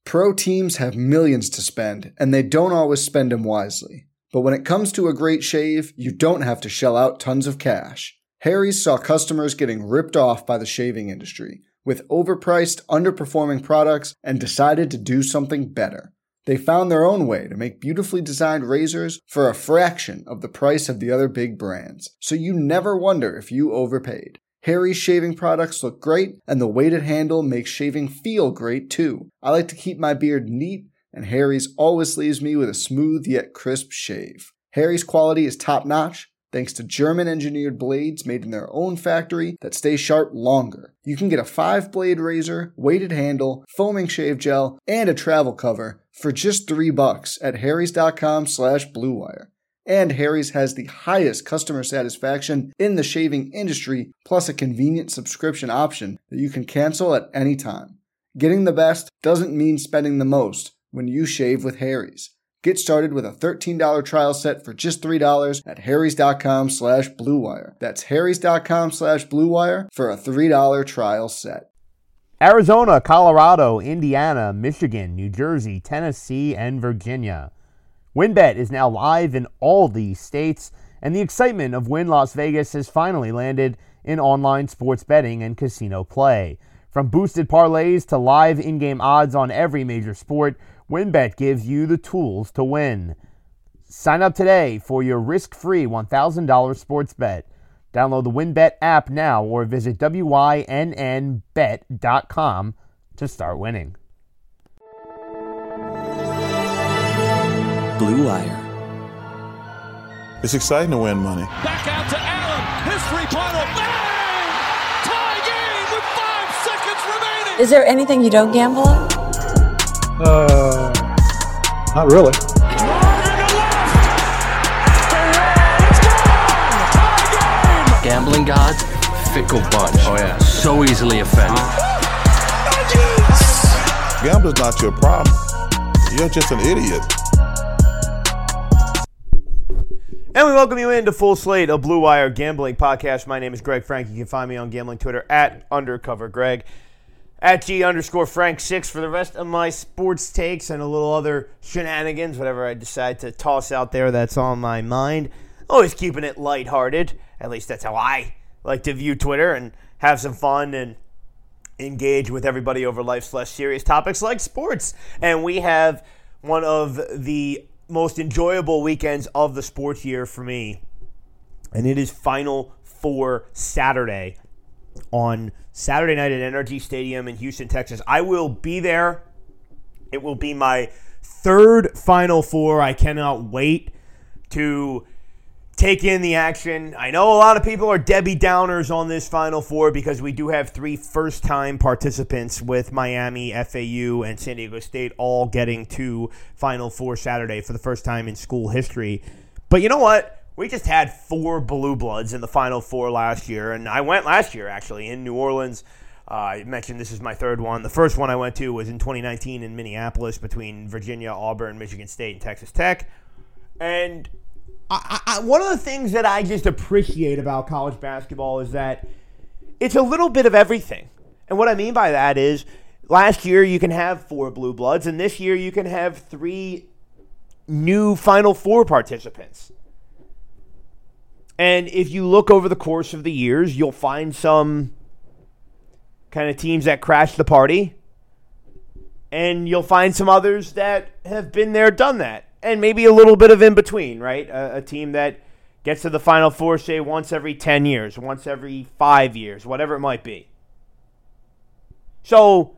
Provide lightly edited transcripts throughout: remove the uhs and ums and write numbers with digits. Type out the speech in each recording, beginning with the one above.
Pro teams have millions to spend, and they don't always spend them wisely. But when it comes to a great shave, you don't have to shell out tons of cash. Harry's saw customers getting ripped off by the shaving industry, with overpriced, underperforming products, and decided to do something better. They found their own way to make beautifully designed razors for a fraction of the price of the other big brands, so you never wonder if you overpaid. Harry's shaving products look great, and the weighted handle makes shaving feel great too. I like to keep my beard neat, and Harry's always leaves me with a smooth yet crisp shave. Harry's quality is top-notch, thanks to German-engineered blades made in their own factory that stay sharp longer. You can get a 5-blade razor, weighted handle, foaming shave gel, and a travel cover for just $3 at harrys.com/bluewire. And Harry's has the highest customer satisfaction in the shaving industry, plus a convenient subscription option that you can cancel at any time. Getting the best doesn't mean spending the most when you shave with Harry's. Get started with a $13 trial set for just $3 at harrys.com/bluewire. That's harrys.com/bluewire for a $3 trial set. Arizona, Colorado, Indiana, Michigan, New Jersey, Tennessee, and Virginia. WynnBET is now live in all these states, and the excitement of Wynn Las Vegas has finally landed in online sports betting and casino play. From boosted parlays to live in-game odds on every major sport, WynnBET gives you the tools to win. Sign up today for your risk-free $1,000 sports bet. Download the WynnBET app now or visit wynnbet.com to start winning. Blue Wire. It's exciting to win money. Back out to Allen. His three-pointer. Bang! Tie game with 5 seconds remaining. Is there anything you don't gamble on? Not really. Gambling gods, fickle bunch. Oh yeah, so easily offended. Gambling's not your problem. You're just an idiot. And we welcome you into Full Slate, a Blue Wire gambling podcast. My name is Greg Frank. You can find me on gambling Twitter at @UndercoverGreg, at @G_Frank6 for the rest of my sports takes and a little other shenanigans, whatever I decide to toss out there that's on my mind. Always keeping it lighthearted. At least that's how I like to view Twitter and have some fun and engage with everybody over life's less serious topics like sports. And we have one of the most enjoyable weekends of the sports year for me, and it is Final Four Saturday on Saturday night at NRG Stadium in Houston, Texas. I will be there. It will be my third Final Four. I cannot wait to take in the action. I know a lot of people are Debbie Downers on this Final Four because we do have 3 first-time participants with Miami, FAU, and San Diego State all getting to Final Four Saturday for the first time in school history. But you know what? We just had 4 Blue Bloods in the Final Four last year, and I went last year, actually, in New Orleans. I mentioned this is my third one. The first one I went to was in 2019 in Minneapolis between Virginia, Auburn, Michigan State, and Texas Tech. And one of the things that I just appreciate about college basketball is that it's a little bit of everything. And what I mean by that is last year you can have 4 Blue Bloods, and this year you can have 3 new Final Four participants. And if you look over the course of the years, you'll find some kind of teams that crash the party, and you'll find some others that have been there, done that. And maybe a little bit of in between, right? A team that gets to the Final Four, say, once every 10 years, once every 5 years, whatever it might be. So,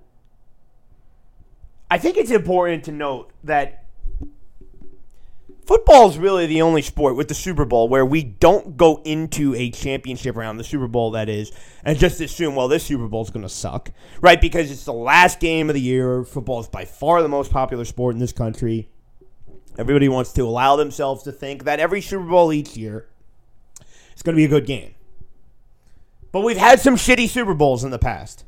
I think it's important to note that football is really the only sport with the Super Bowl where we don't go into a championship round, the Super Bowl that is, and just assume, well, this Super Bowl is going to suck, right? Because it's the last game of the year. Football is by far the most popular sport in this country. Everybody wants to allow themselves to think that every Super Bowl each year is going to be a good game. But we've had some shitty Super Bowls in the past.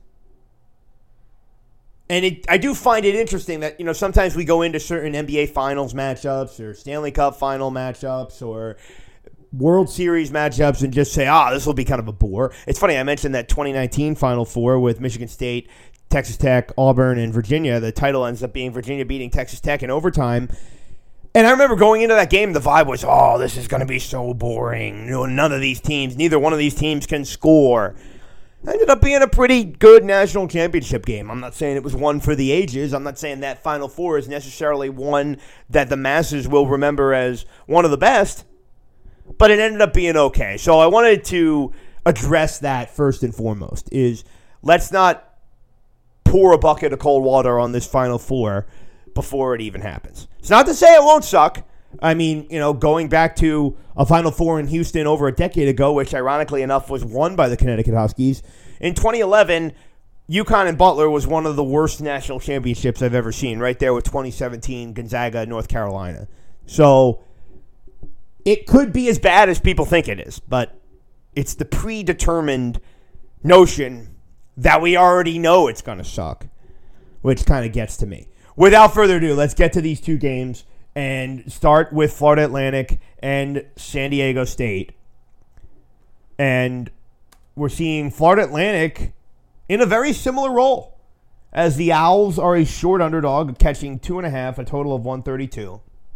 And I do find it interesting that, sometimes we go into certain NBA Finals matchups or Stanley Cup Final matchups or World Series matchups and just say, this will be kind of a bore. It's funny, I mentioned that 2019 Final Four with Michigan State Texas Tech, Auburn, and Virginia. The title ends up being Virginia beating Texas Tech in overtime. And I remember going into that game, the vibe was, oh, this is going to be so boring. None of these teams, neither one of these teams can score. It ended up being a pretty good national championship game. I'm not saying it was one for the ages. I'm not saying that Final Four is necessarily one that the masses will remember as one of the best. But it ended up being okay. So I wanted to address that first and foremost, is let's not pour a bucket of cold water on this Final Four before it even happens. It's not to say it won't suck. I mean, going back to a Final Four in Houston over a decade ago, which ironically enough was won by the Connecticut Huskies. In 2011, UConn and Butler was one of the worst national championships I've ever seen, right there with 2017 Gonzaga, North Carolina. So it could be as bad as people think it is, but it's the predetermined notion that we already know it's going to suck, which kind of gets to me. Without further ado, let's get to these two games and start with Florida Atlantic and San Diego State. And we're seeing Florida Atlantic in a very similar role, as the Owls are a short underdog, catching 2.5, a total of 132.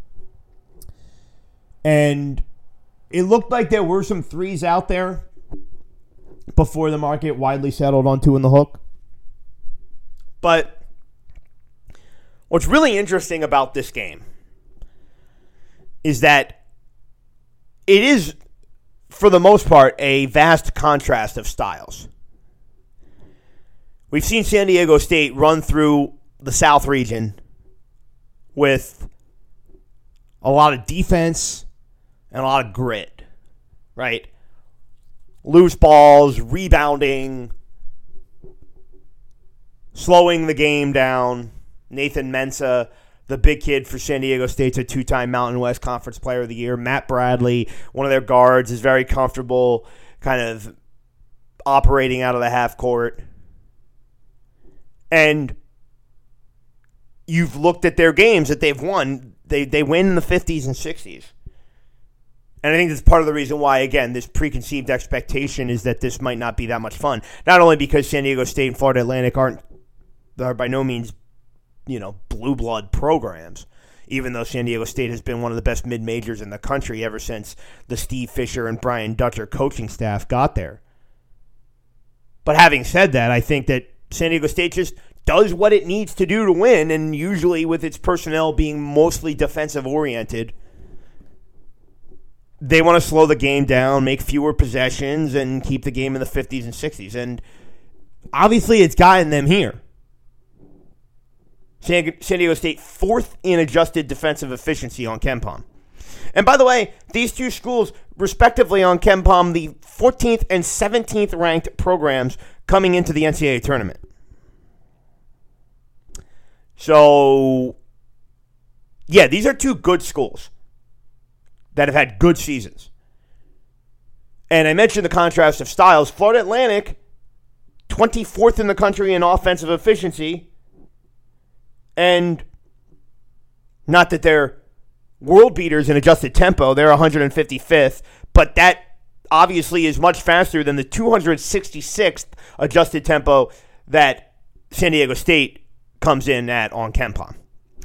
And it looked like there were some threes out there before the market widely settled on 2 in the hook. But what's really interesting about this game is that it is, for the most part, a vast contrast of styles. We've seen San Diego State run through the South region with a lot of defense and a lot of grit, right? Loose balls, rebounding, slowing the game down. Nathan Mensah, the big kid for San Diego State's a 2-time Mountain West Conference Player of the Year. Matt Bradley, one of their guards, is very comfortable kind of operating out of the half court. And you've looked at their games that they've won. They win in the 50s and 60s. And I think that's part of the reason why, again, this preconceived expectation is that this might not be that much fun. Not only because San Diego State and Florida Atlantic are by no means, blue blood programs, even though San Diego State has been one of the best mid-majors in the country ever since the Steve Fisher and Brian Dutcher coaching staff got there. But having said that, I think that San Diego State just does what it needs to do to win, and usually with its personnel being mostly defensive-oriented, they want to slow the game down, make fewer possessions, and keep the game in the 50s and 60s. And obviously it's gotten them here. San Diego State 4th in adjusted defensive efficiency on KenPom. And by the way, these two schools, respectively on KenPom, the 14th and 17th ranked programs coming into the NCAA tournament. So, yeah, these are two good schools that have had good seasons. And I mentioned the contrast of styles. Florida Atlantic, 24th in the country in offensive efficiency. And not that they're world beaters in adjusted tempo. They're 155th. But that obviously is much faster than the 266th adjusted tempo that San Diego State comes in at on KenPom.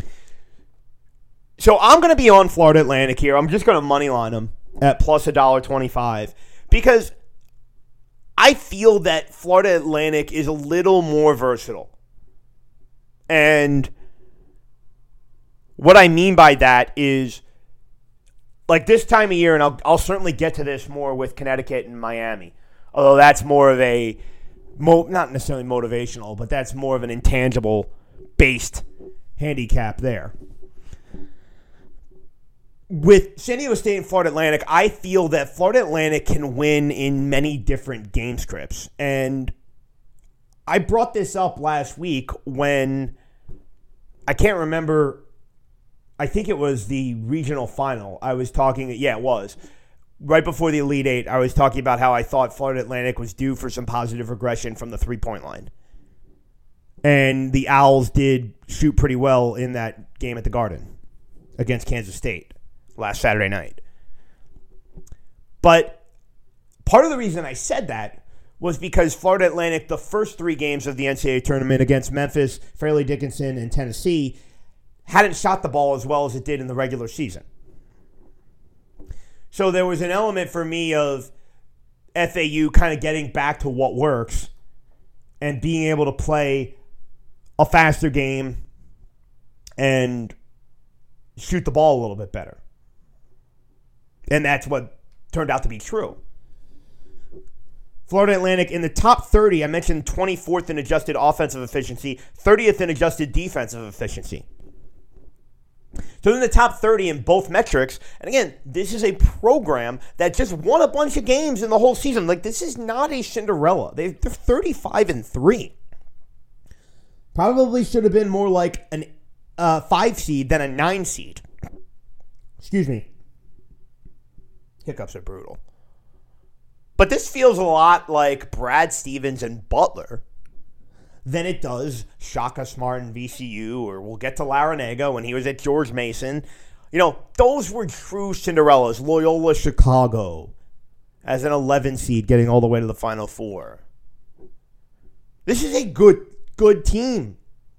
So I'm going to be on Florida Atlantic here. I'm just going to moneyline them at plus $1.25 because I feel that Florida Atlantic is a little more versatile. And what I mean by that is, like this time of year, and I'll certainly get to this more with Connecticut and Miami, although that's more of a, not necessarily motivational, but that's more of an intangible-based handicap there. With San Diego State and Florida Atlantic, I feel that Florida Atlantic can win in many different game scripts. And I brought this up last week when, I can't remember, I think it was the regional final. I was talking, yeah, it was. Right before the Elite Eight, I was talking about how I thought Florida Atlantic was due for some positive regression from the three-point line. And the Owls did shoot pretty well in that game at the Garden against Kansas State last Saturday night. But part of the reason I said that was because Florida Atlantic, the first 3 games of the NCAA tournament against Memphis, Fairleigh Dickinson, and Tennessee, hadn't shot the ball as well as it did in the regular season. So there was an element for me of FAU kind of getting back to what works and being able to play a faster game and shoot the ball a little bit better. And that's what turned out to be true. Florida Atlantic in the top 30, I mentioned 24th in adjusted offensive efficiency, 30th in adjusted defensive efficiency. So in the top 30 in both metrics, and again, this is a program that just won a bunch of games in the whole season. Like, this is not a Cinderella. They're 35-3. Probably should have been more like an 5 seed than a 9 seed. Excuse me. Hiccups are brutal. But this feels a lot like Brad Stevens and Butler than it does Shaka Smart and VCU, or we'll get to Larinaga when he was at George Mason. You know, those were true Cinderellas. Loyola Chicago as an 11 seed getting all the way to the Final Four. This is a good team.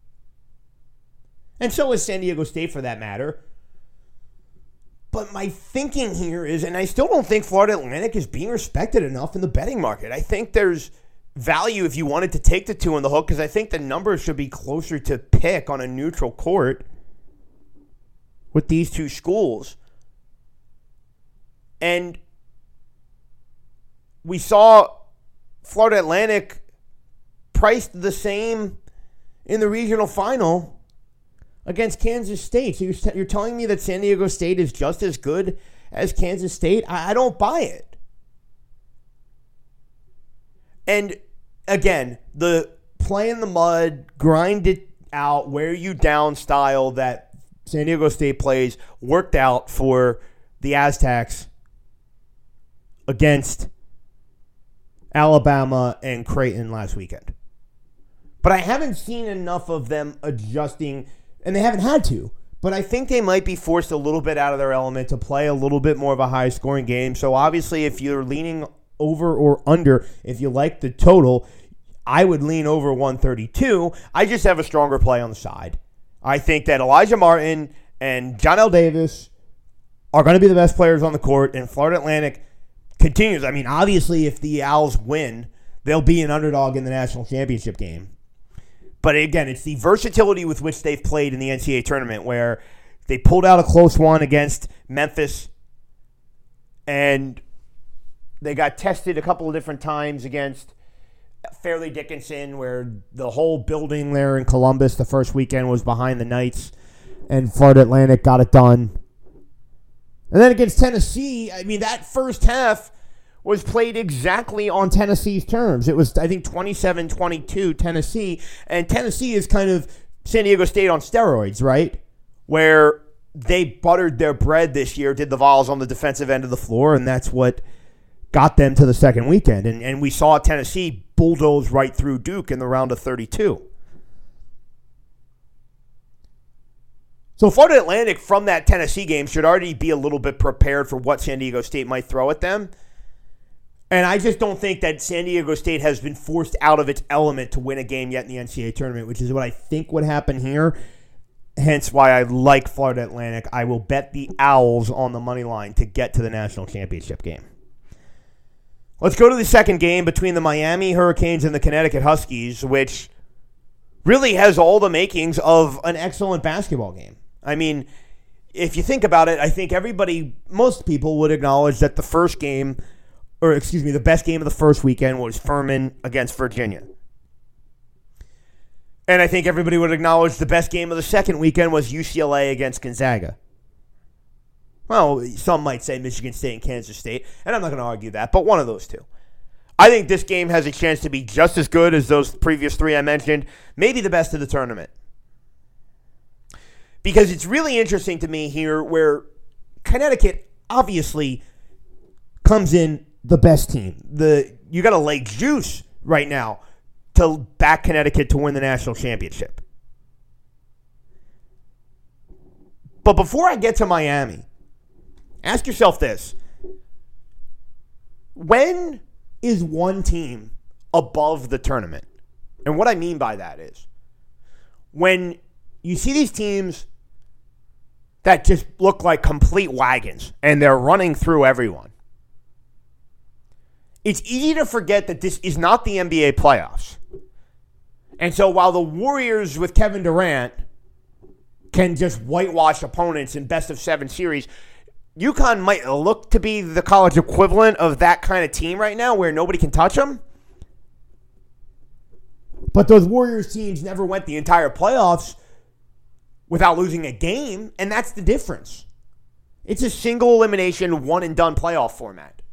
And so is San Diego State for that matter. But my thinking here is, and I still don't think Florida Atlantic is being respected enough in the betting market. I think there's value if you wanted to take the 2 on the hook, because I think the numbers should be closer to pick on a neutral court with these 2 schools. And we saw Florida Atlantic priced the same in the regional final against Kansas State. So you're telling me that San Diego State is just as good as Kansas State? I don't buy it. And again, the play in the mud, grind it out, wear you down style that San Diego State plays worked out for the Aztecs against Alabama and Creighton last weekend. But I haven't seen enough of them adjusting, and they haven't had to. But I think they might be forced a little bit out of their element to play a little bit more of a high-scoring game. So obviously, if you're leaning over or under, if you like the total, I would lean over 132. I just have a stronger play on the side. I think that Elijah Martin and John L. Davis are going to be the best players on the court, and Florida Atlantic continues. I mean, obviously, if the Owls win, they'll be an underdog in the national championship game. But again, it's the versatility with which they've played in the NCAA tournament, where they pulled out a close one against Memphis, and they got tested a couple of different times against Fairleigh Dickinson, where the whole building there in Columbus the first weekend was behind the Knights, and Florida Atlantic got it done. And then against Tennessee, I mean, that first half was played exactly on Tennessee's terms. It was, I think, 27-22 Tennessee. And Tennessee is kind of San Diego State on steroids, right? Where they buttered their bread this year, did the Vols on the defensive end of the floor, and that's what got them to the second weekend. And we saw Tennessee bulldoze right through Duke in the round of 32. So Florida Atlantic from that Tennessee game should already be a little bit prepared for what San Diego State might throw at them. And I just don't think that San Diego State has been forced out of its element to win a game yet in the NCAA tournament, which is what I think would happen here. Hence why I like Florida Atlantic. I will bet the Owls on the money line to get to the national championship game. Let's go to the second game between the Miami Hurricanes and the Connecticut Huskies, which really has all the makings of an excellent basketball game. I mean, if you think about it, I think most people would acknowledge that the best game of the first weekend was Furman against Virginia. And I think everybody would acknowledge the best game of the second weekend was UCLA against Gonzaga. Well, some might say Michigan State and Kansas State, and I'm not going to argue that, but one of those two. I think this game has a chance to be just as good as those previous 3 I mentioned, maybe the best of the tournament. Because it's really interesting to me here where Connecticut obviously comes in the best team. You got to lay juice right now to back Connecticut to win the national championship. But before I get to Miami, ask yourself this. When is one team above the tournament. And what I mean by that is when you see these teams that just look like complete wagons and they're running through everyone, it's easy to forget that this is not the NBA playoffs. And so while the Warriors with Kevin Durant can just whitewash opponents in best-of-7 series, UConn might look to be the college equivalent of that kind of team right now where nobody can touch them. But those Warriors teams never went the entire playoffs without losing a game, and that's the difference. It's a single elimination, one-and-done playoff format.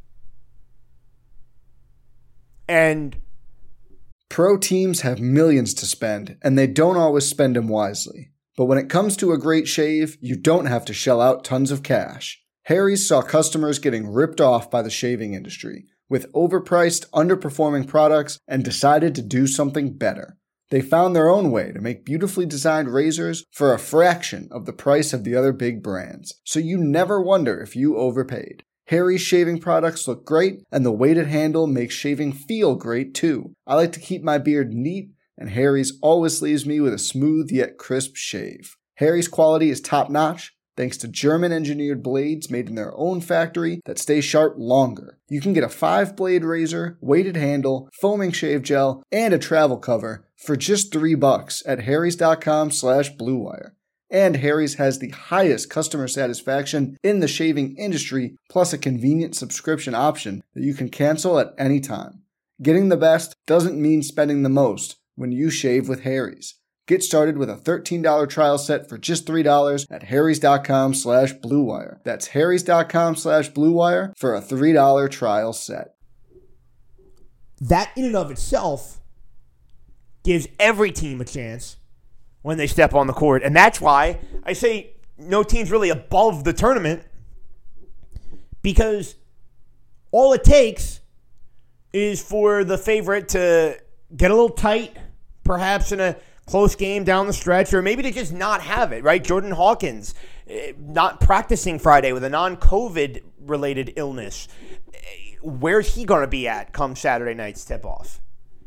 And pro teams have millions to spend, and they don't always spend them wisely. But when it comes to a great shave, you don't have to shell out tons of cash. Harry's saw customers getting ripped off by the shaving industry with overpriced, underperforming products and decided to do something better. They found their own way to make beautifully designed razors for a fraction of the price of the other big brands, so you never wonder if you overpaid. Harry's shaving products look great, and the weighted handle makes shaving feel great too. I like to keep my beard neat, and Harry's always leaves me with a smooth yet crisp shave. Harry's quality is top-notch, thanks to German-engineered blades made in their own factory that stay sharp longer. You can get a 5-blade razor, weighted handle, foaming shave gel, and a travel cover for just $3 at harrys.com/bluewire. And Harry's has the highest customer satisfaction in the shaving industry, plus a convenient subscription option that you can cancel at any time. Getting the best doesn't mean spending the most when you shave with Harry's. Get started with a $13 trial set for just $3 at harrys.com/bluewire. That's harrys.com/bluewire for a $3 trial set. That in and of itself gives every team a chance when they step on the court. And that's why I say no team's really above the tournament, because all it takes is for the favorite to get a little tight, perhaps in a close game down the stretch, or maybe to just not have it, right? Jordan Hawkins not practicing Friday with a non-COVID related illness. Where's he going to be at come Saturday night's tip-off?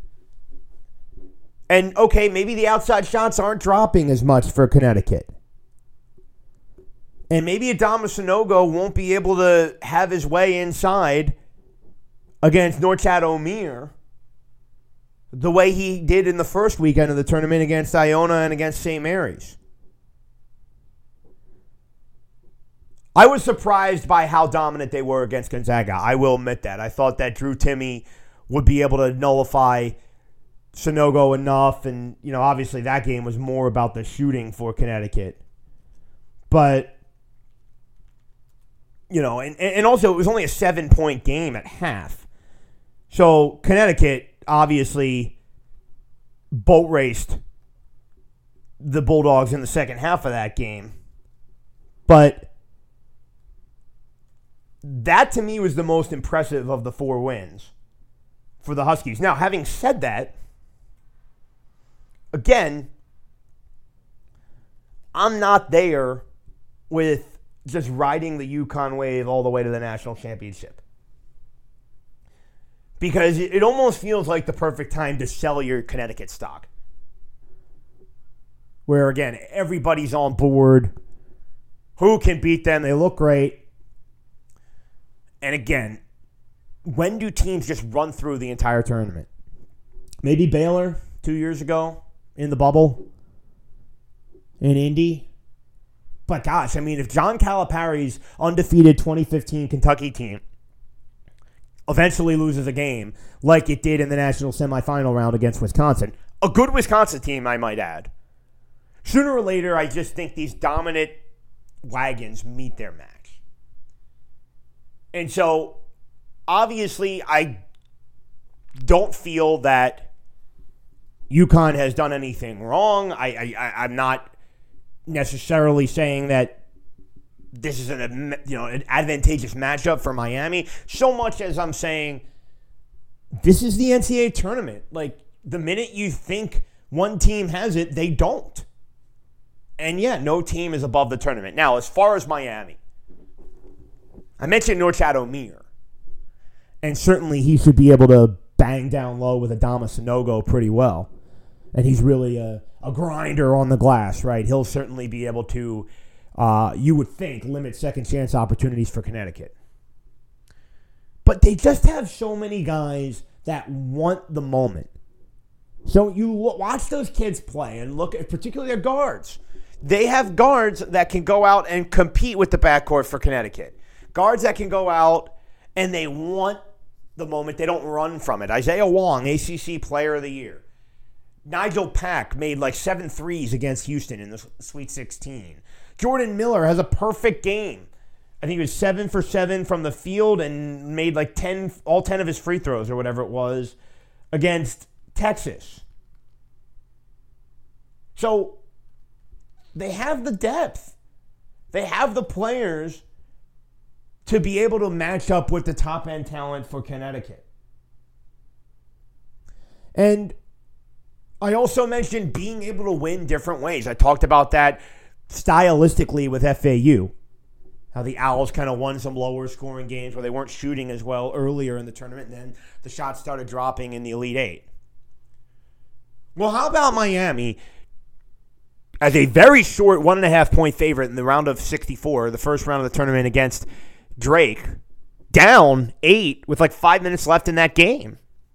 And, okay, maybe the outside shots aren't dropping as much for Connecticut. And maybe Adama Sanogo won't be able to have his way inside against Norchad Omier the way he did in the first weekend of the tournament against Iona and against St. Mary's. I was surprised by how dominant they were against Gonzaga. I will admit that. I thought that Drew Timme would be able to nullify Sanogo enough, and obviously that game was more about the shooting for Connecticut. But and also it was only a 7-point game at half. So Connecticut obviously boat raced the Bulldogs in the second half of that game. But that to me was the most impressive of the 4 wins for the Huskies. Now, having said that, again, I'm not there with just riding the UConn wave all the way to the national championship. Because it almost feels like the perfect time to sell your Connecticut stock. Where, again, everybody's on board. Who can beat them? They look great. And again, when do teams just run through the entire tournament? Maybe Baylor 2 years ago in the bubble in Indy. But gosh, if John Calipari's undefeated 2015 Kentucky team eventually loses a game like it did in the national semifinal round against Wisconsin, a good Wisconsin team, I might add, sooner or later, I just think these dominant wagons meet their match. And so, obviously, I don't feel that UConn has done anything wrong. I'm not necessarily saying that this is an advantageous matchup for Miami, so much as I'm saying this is the NCAA tournament. Like, the minute you think one team has it, they don't. And yeah, no team is above the tournament. Now, as far as Miami, I mentioned Norchad Omier, and certainly he should be able to bang down low with Adama Sanogo pretty well. And he's really a grinder on the glass, right? He'll certainly be able to, you would think, limit second chance opportunities for Connecticut. But they just have so many guys that want the moment. So you watch those kids play and look at particularly their guards. They have guards that can go out and compete with the backcourt for Connecticut. Guards that can go out and they want the moment. They don't run from it. Isaiah Wong, ACC Player of the Year. Nigel Pack made like 7 threes against Houston in the Sweet 16. Jordan Miller has a perfect game. I think he was 7 for 7 from the field and made like all 10 of his free throws or whatever it was against Texas. So they have the depth. They have the players to be able to match up with the top-end talent for Connecticut. And I also mentioned being able to win different ways. I talked about that stylistically with FAU. How the Owls kind of won some lower scoring games where they weren't shooting as well earlier in the tournament, and then the shots started dropping in the Elite Eight. Well, how about Miami as a very short 1.5-point favorite in the round of 64, the first round of the tournament against Drake, down 8 with like 5 minutes left in that game.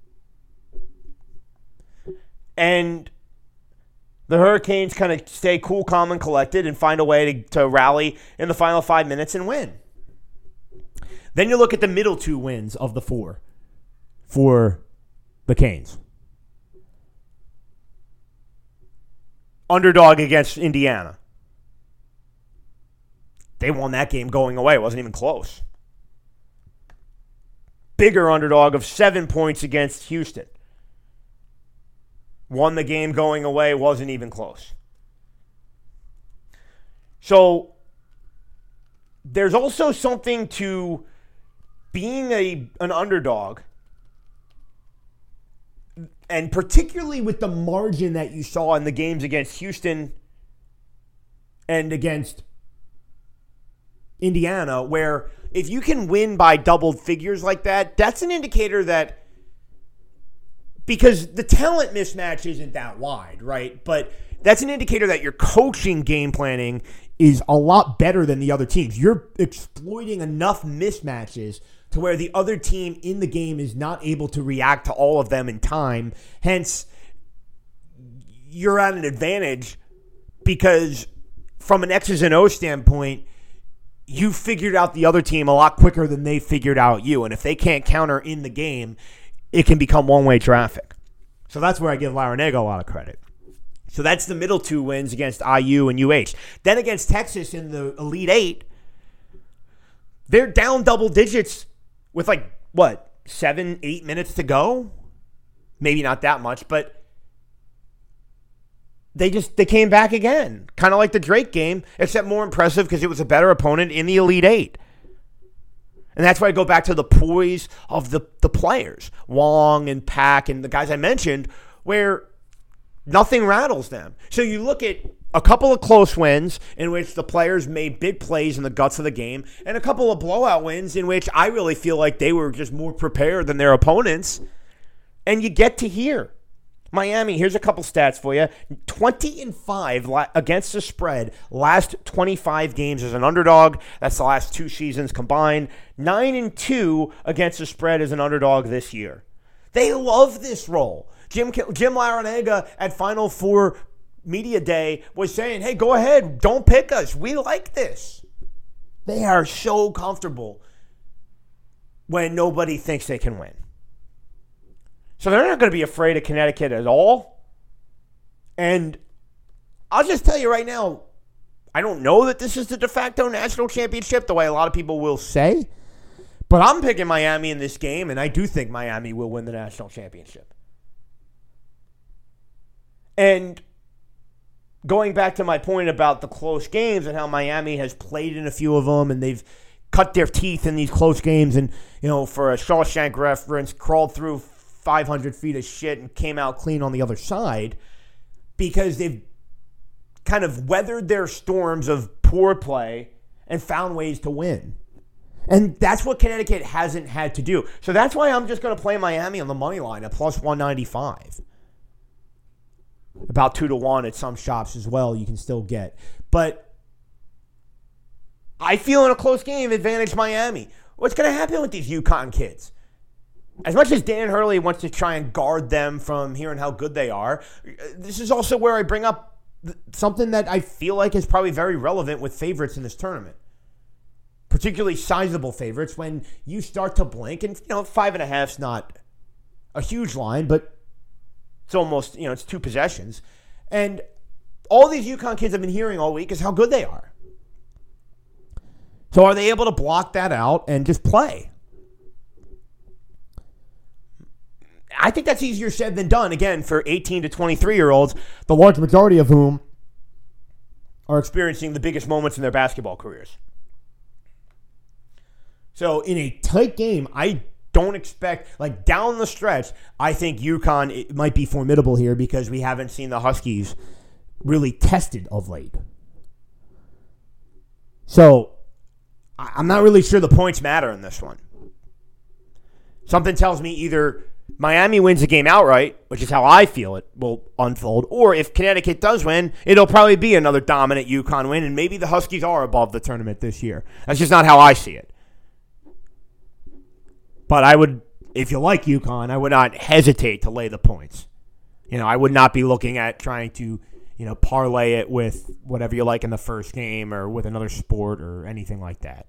And the Hurricanes kind of stay cool, calm, and collected and find a way to rally in the final 5 minutes and win. Then you look at the middle 2 wins of the 4 for the Canes. Underdog against Indiana. They won that game going away. It wasn't even close. Bigger underdog of 7 points against Houston. Won the game going away, wasn't even close. So there's also something to being an underdog, and particularly with the margin that you saw in the games against Houston and against Indiana, where if you can win by double figures like that, that's an indicator that, because the talent mismatch isn't that wide, right? But that's an indicator that your coaching game planning is a lot better than the other teams. You're exploiting enough mismatches to where the other team in the game is not able to react to all of them in time. Hence, you're at an advantage because from an X's and O's standpoint, you figured out the other team a lot quicker than they figured out you. And if they can't counter in the game, it can become one-way traffic. So that's where I give Larrañaga a lot of credit. So that's the middle 2 wins against IU and UH. Then against Texas in the Elite Eight, they're down double digits with 7-8 minutes to go? Maybe not that much, but they came back again. Kind of like the Drake game, except more impressive because it was a better opponent in the Elite Eight. And that's why I go back to the poise of the players, Wong and Pack and the guys I mentioned, where nothing rattles them. So you look at a couple of close wins in which the players made big plays in the guts of the game, and a couple of blowout wins in which I really feel like they were just more prepared than their opponents. And you get to hear. Miami, here's a couple stats for you. 20-5 against the spread last 25 games as an underdog. That's the last 2 seasons combined. 9-2 against the spread as an underdog this year. They love this role. Jim Larrañaga at Final Four Media Day was saying, hey, go ahead. Don't pick us. We like this. They are so comfortable when nobody thinks they can win. So they're not going to be afraid of Connecticut at all. And I'll just tell you right now, I don't know that this is the de facto national championship the way a lot of people will say. But I'm picking Miami in this game, and I do think Miami will win the national championship. And going back to my point about the close games and how Miami has played in a few of them, and they've cut their teeth in these close games and, for a Shawshank reference, crawled through 500 feet of shit and came out clean on the other side because they've kind of weathered their storms of poor play and found ways to win. And that's what Connecticut hasn't had to do. So that's why I'm just going to play Miami on the money line at plus 195. About 2-1 at some shops as well, you can still get. But I feel in a close game, advantage Miami. What's going to happen with these UConn kids? As much as Dan Hurley wants to try and guard them from hearing how good they are, this is also where I bring up something that I feel like is probably very relevant with favorites in this tournament. Particularly sizable favorites when you start to blink, and 5.5's not a huge line, but it's almost, it's 2 possessions. And all these UConn kids have been hearing all week is how good they are. So are they able to block that out and just play? I think that's easier said than done, again, for 18 to 23-year-olds, the large majority of whom are experiencing the biggest moments in their basketball careers. So in a tight game, I don't expect, down the stretch, I think UConn it might be formidable here because we haven't seen the Huskies really tested of late. So I'm not really sure the points matter in this one. Something tells me either Miami wins the game outright, which is how I feel it will unfold, or if Connecticut does win, it'll probably be another dominant UConn win, and maybe the Huskies are above the tournament this year. That's just not how I see it. But I would, if you like UConn, I would not hesitate to lay the points. I would not be looking at trying to, parlay it with whatever you like in the first game or with another sport or anything like that.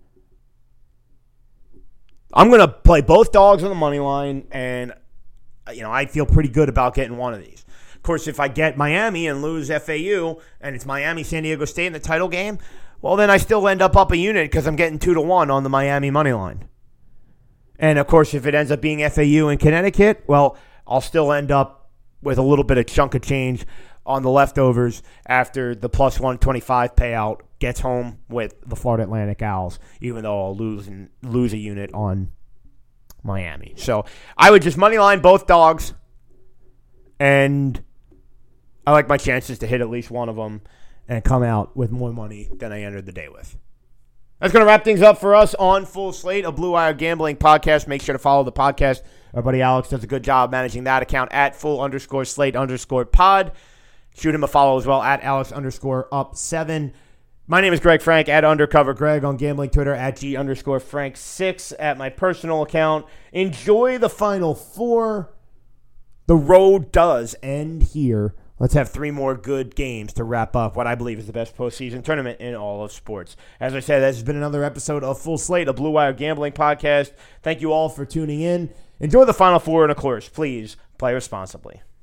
I'm going to play both dogs on the money line, and, I feel pretty good about getting one of these. Of course, if I get Miami and lose FAU, and it's Miami-San Diego State in the title game, well, then I still end up a unit because I'm getting 2-1 on the Miami money line. And, of course, if it ends up being FAU and Connecticut, well, I'll still end up with a little bit of chunk of change on the leftovers after the plus 125 payout gets home with the Florida Atlantic Owls, even though I'll lose a unit on Miami. So I would just money line both dogs, and I like my chances to hit at least one of them and come out with more money than I entered the day with. That's going to wrap things up for us on Full Slate, a Blue Wire gambling podcast. Make sure to follow the podcast. Our buddy Alex does a good job managing that account at @full_slate_pod. Shoot him a follow as well at Alex_up7. My name is Greg Frank at Undercover Greg on gambling Twitter at G_Frank6 at my personal account. Enjoy the Final Four. The road does end here. Let's have 3 more good games to wrap up what I believe is the best postseason tournament in all of sports. As I said, this has been another episode of Full Slate, a Blue Wire gambling podcast. Thank you all for tuning in. Enjoy the Final Four, and of course, please play responsibly.